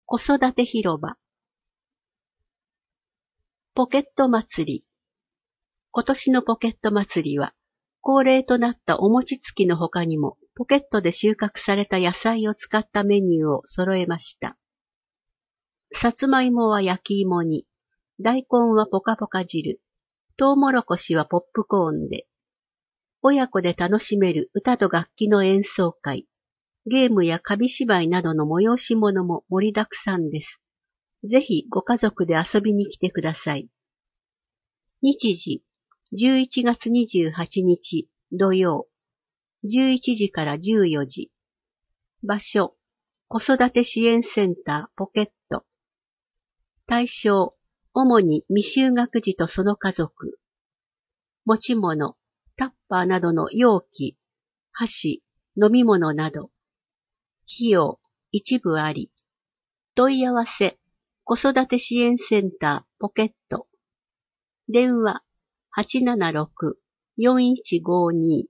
子育て広場。ポケット祭り。今年のポケット祭りは、恒例となったお餅つきの他にも、ポケットで収穫された野菜を使ったメニューを揃えました。さつまいもは焼き芋に、大根はポカポカ汁、トウモロコシはポップコーンで、親子で楽しめる歌と楽器の演奏会、ゲームや紙芝居などの催し物も盛りだくさんです。ぜひご家族で遊びに来てください。日時、11月28日土曜、11時から14時。場所、子育て支援センターポケット。対象、主に未就学児とその家族。持ち物、タッパーなどの容器、箸、飲み物など。費用、一部あり。問い合わせ、子育て支援センターポケット。電話、876-4152。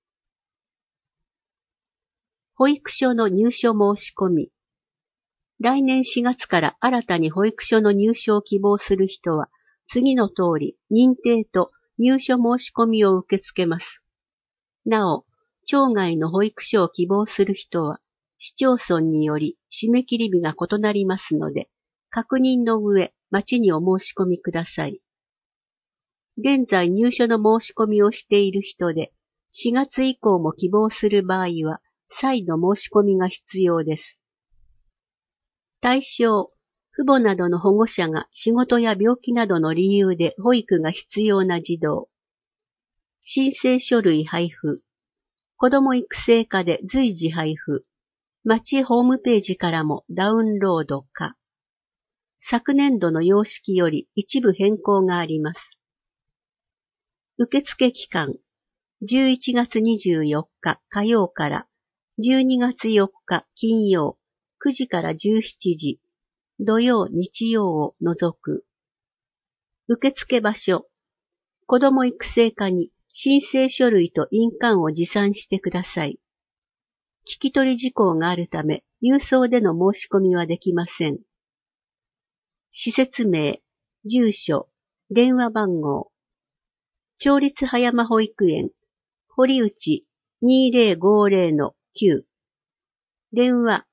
保育所の入所申し込み。来年4月から新たに保育所の入所を希望する人は、次の通り認定と入所申し込みを受け付けます。なお、町外の保育所を希望する人は、市町村により締め切り日が異なりますので、確認の上、町にお申し込みください。現在入所の申し込みをしている人で、4月以降も希望する場合は、再度申し込みが必要です。対象、父母などの保護者が仕事や病気などの理由で保育が必要な児童。申請書類配布。子ども育成課で随時配布。町ホームページからもダウンロード可。昨年度の様式より一部変更があります。受付期間、11月24日火曜から12月4日金曜9時から17時、土曜日曜を除く。受付場所、子ども育成課に申請書類と印鑑を持参してください。聞き取り事項があるため、郵送での申し込みはできません。施設名、住所、電話番号。町立葉山保育園、堀内 2050-9。電話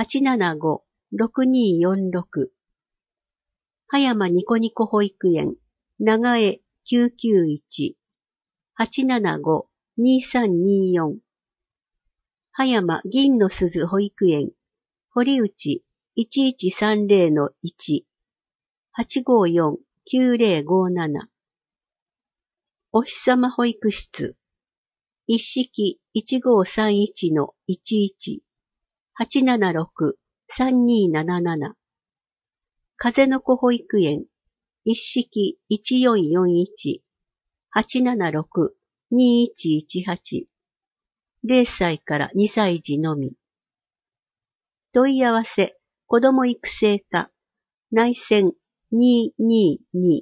875-6246。葉山ニコニコ保育園、長江991。875-2324。葉山銀の鈴保育園、堀内 1130-1。854-9057。お日様保育室、一式 1531-11。876-3277。風の子保育園、一式 1441。876-2118。0歳から2歳児のみ。問い合わせ、子ども育成課、内線222。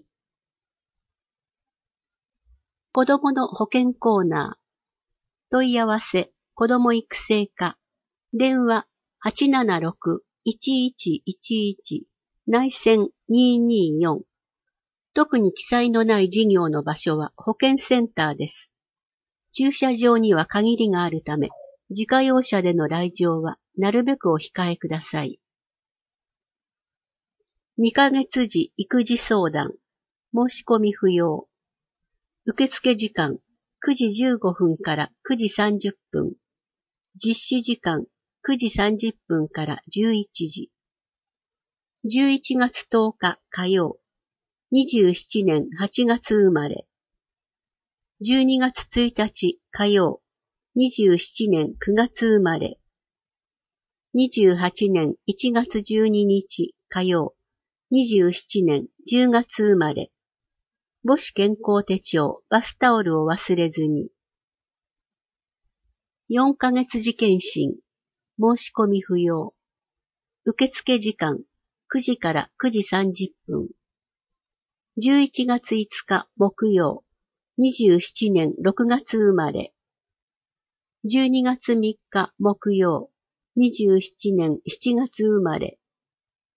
子どもの保健コーナー。問い合わせ、子ども育成課。電話876-1111。内線224。特に記載のない事業の場所は保健センターです。駐車場には限りがあるため、自家用車での来場はなるべくお控えください。2ヶ月時育児相談。申し込み不要。受付時間9時15分から9時30分。実施時間9時30分から11時。11月10日火曜。27年8月生まれ。12月1日火曜。27年9月生まれ。28年1月12日火曜。27年10月生まれ。母子健康手帳、バスタオルを忘れずに。4ヶ月時検診。申し込み不要。受付時間9時から9時30分。11月5日木曜。27年6月生まれ。12月3日木曜。27年7月生まれ。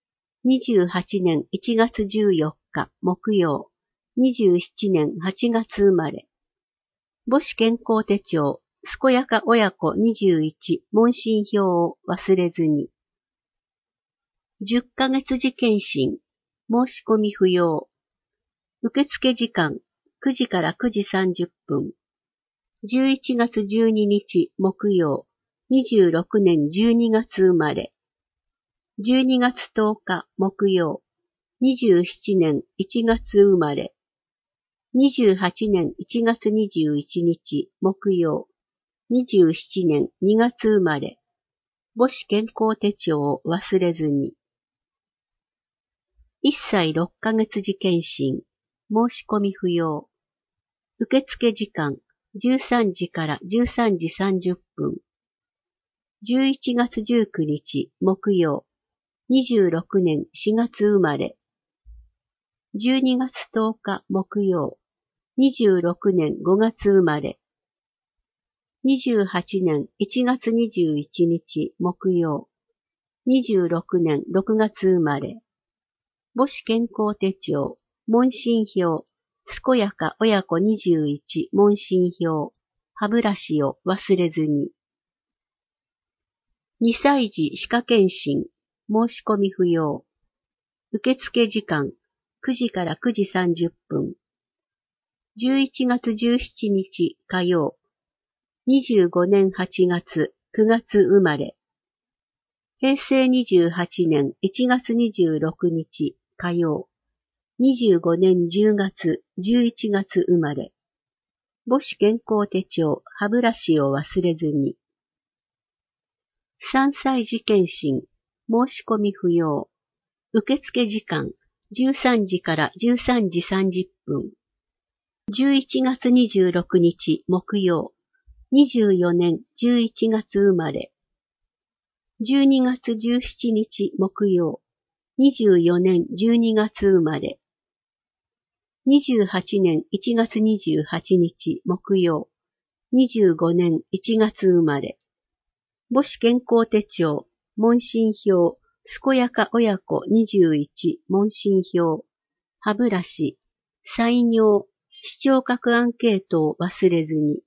28年1月14日木曜、27年8月生まれ。母子健康手帳、健やか親子21問診票を忘れずに。10ヶ月時検診、申し込み不要。受付時間、9時から9時30分。11月12日木曜、26年12月生まれ。12月10日木曜、27年1月生まれ。28年1月21日木曜、27年2月生まれ。母子健康手帳を忘れずに。1歳6ヶ月時検診、申し込み不要。受付時間、13時から13時30分。11月19日木曜、26年4月生まれ。12月10日木曜、26年5月生まれ。28年1月21日木曜、26年6月生まれ。母子健康手帳、問診票、健やか親子21問診票、歯ブラシを忘れずに。2歳児歯科検診、申し込み不要。受付時間、9時から9時30分。11月17日火曜、25年8月9月生まれ。平成28年1月26日火曜、25年10月11月生まれ。母子健康手帳、歯ブラシを忘れずに。3歳児検診、申し込み不要。受付時間、13時から13時30分。11月26日木曜、24年11月生まれ。12月17日木曜、24年12月生まれ。28年1月28日木曜、25年1月生まれ。母子健康手帳、問診票、健やか親子21問診票、歯ブラシ、採尿、視聴覚アンケートを忘れずに。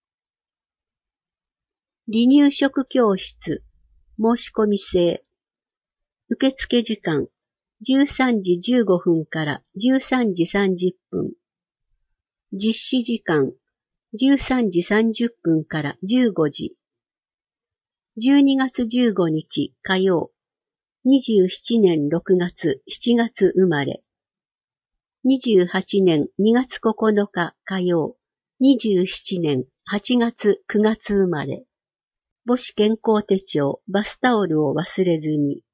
離乳食教室、申し込み制。受付時間、13時15分から13時30分。実施時間、13時30分から15時。12月15日火曜、27年6月7月生まれ。28年2月9日火曜、27年8月9月生まれ。母子健康手帳、バスタオルを忘れずに。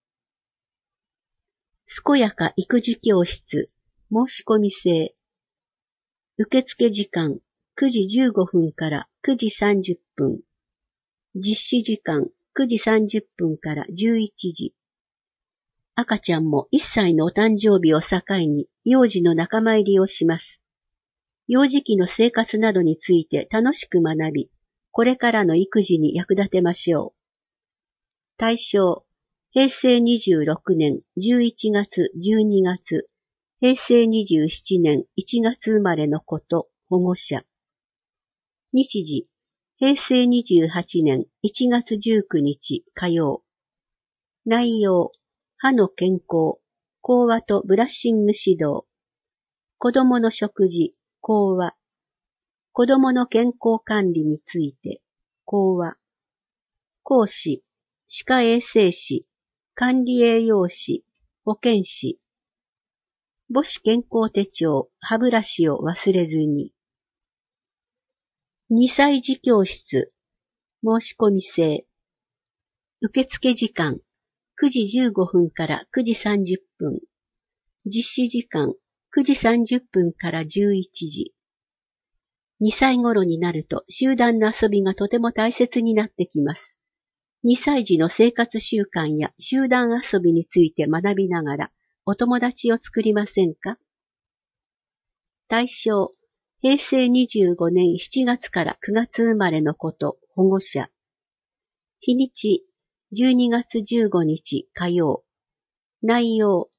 健やか育児教室、申し込み制。受付時間、9時15分から9時30分。実施時間、9時30分から11時。赤ちゃんも1歳のお誕生日を境に幼児の仲間入りをします。幼児期の生活などについて楽しく学び、これからの育児に役立てましょう。対象、平成26年11月12月、平成27年1月生まれの子と保護者。日時、平成28年1月19日火曜。内容、歯の健康、講話とブラッシング指導。子供の食事、講話。子供の健康管理について、講話。講師、歯科衛生士、管理栄養士、保健師。母子健康手帳、歯ブラシを忘れずに。2歳児教室、申し込み制。受付時間、9時15分から9時30分。実施時間、9時30分から11時。2歳頃になると集団の遊びがとても大切になってきます。2歳児の生活習慣や集団遊びについて学びながらお友達を作りませんか？対象、平成25年7月から9月生まれの子と保護者。日にち、12月15日火曜。内容、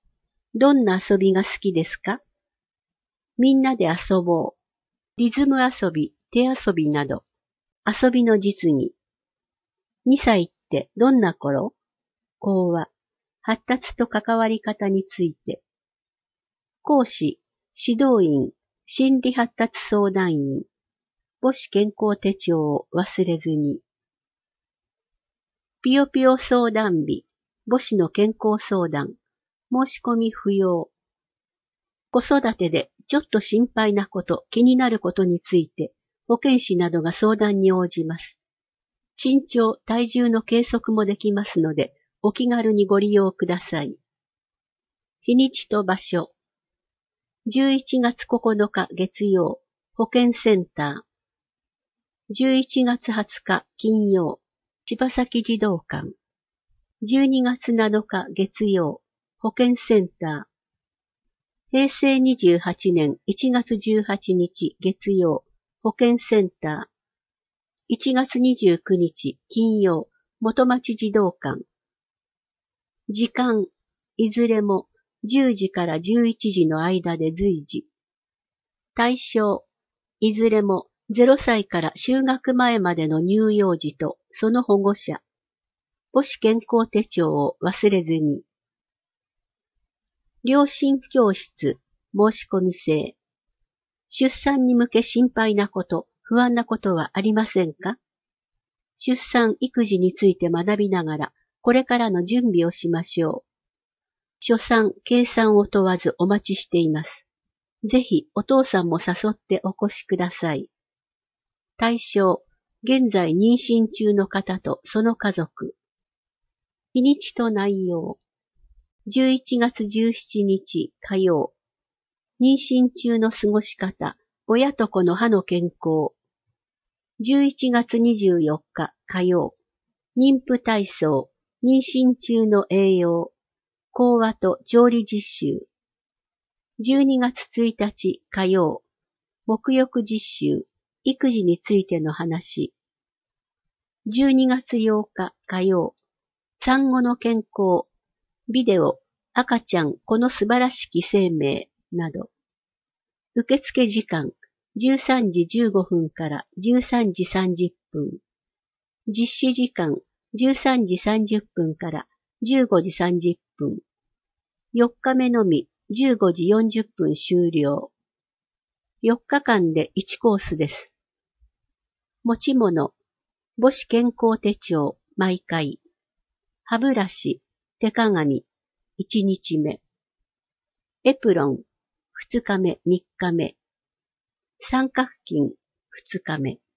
どんな遊びが好きですか？みんなで遊ぼう。リズム遊び、手遊びなど、遊びの実技。2歳ってどんな頃？講話、発達と関わり方について。講師、指導員、心理発達相談員、母子健康手帳を忘れずに。ぴよぴよ相談日、母子の健康相談、申し込み不要。子育てでちょっと心配なこと、気になることについて、保健師などが相談に応じます。身長、体重の計測もできますので、お気軽にご利用ください。日にちと場所。11月9日月曜、保健センター。11月20日金曜、柴崎児童館。12月7日月曜、保健センター。平成28年1月18日月曜、保健センター。1月29日金曜、元町児童館。時間、いずれも10時から11時の間で随時。対象、いずれも0歳から就学前までの乳幼児とその保護者。母子健康手帳を忘れずに。両親教室、申し込み制。出産に向け心配なこと、不安なことはありませんか？出産・育児について学びながら、これからの準備をしましょう。初産、計算を問わずお待ちしています。ぜひお父さんも誘ってお越しください。対象、現在妊娠中の方とその家族。日にちと内容。11月17日火曜。妊娠中の過ごし方、親と子の歯の健康。11月24日火曜。妊婦体操、妊娠中の栄養。講話と調理実習。12月1日火曜。沐浴実習、育児についての話。12月8日火曜。産後の健康、ビデオ、赤ちゃんこの素晴らしき生命など。受付時間、13時15分から13時30分。実施時間、13時30分から15時30分。4日目のみ、15時40分終了。4日間で1コースです。持ち物、母子健康手帳、毎回。歯ブラシ、手鏡、1日目。エプロン、2日目、3日目。三角巾、2日目。